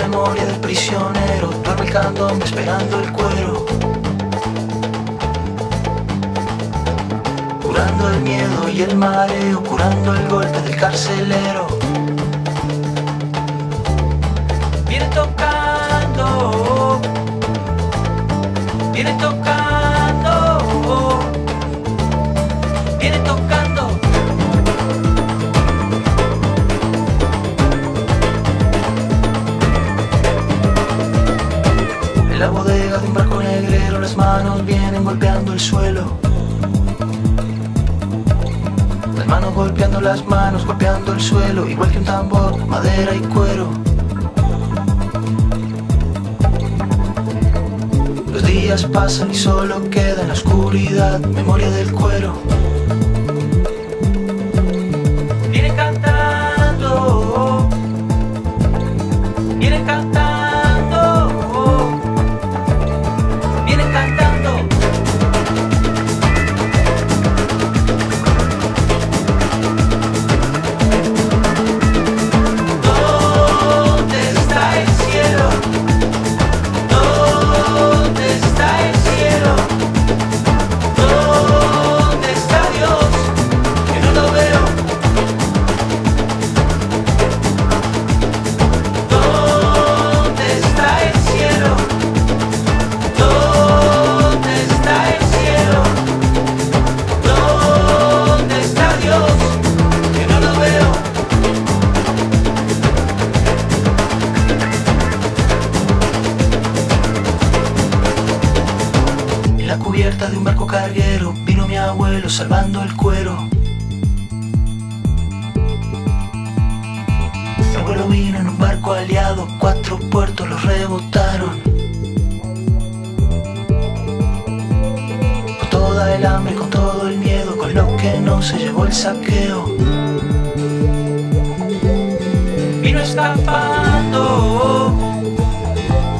memoria del prisionero, duerme el candombe esperando el cuero, curando el miedo y el mareo, curando el golpe del carcelero. Viene tocando, viene tocando, viene tocando. En la bodega de un barco negrero las manos vienen golpeando el suelo. Las manos golpeando las manos, golpeando el suelo, igual que un tambor, madera y cuero. Los días pasan y solo queda en la oscuridad memoria del cuero. Viene cantando, viene cantando, viene cantando. ¿Dónde está el cielo? ¿Dónde está el cielo? ¿Dónde está Dios? Que no lo veo. ¿Dónde está el cielo? ¿Dónde está el cielo? ¿Dónde está Dios? Que no lo veo. En la cubierta de un barco carguero vino mi abuelo salvando el cuero. Mi abuelo vino en un barco aliado, 4 puertos los rebotaron. Con toda el hambre, con todo el miedo, con lo que no se llevó el saqueo. Vino escapando,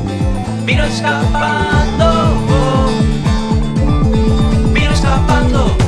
vino escapando, vino escapando.